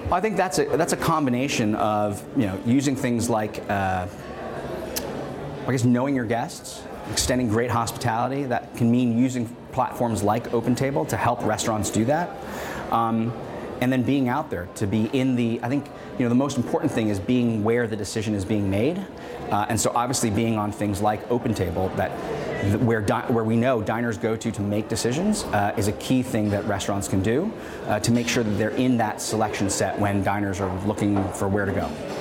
I think that's a combination of using things like I guess knowing your guests, extending great hospitality. That can mean using platforms like OpenTable to help restaurants do that. And then being out there to be in I think the most important thing is being where the decision is being made. And so obviously being on things like OpenTable where we know diners go to make decisions is a key thing that restaurants can do to make sure that they're in that selection set when diners are looking for where to go.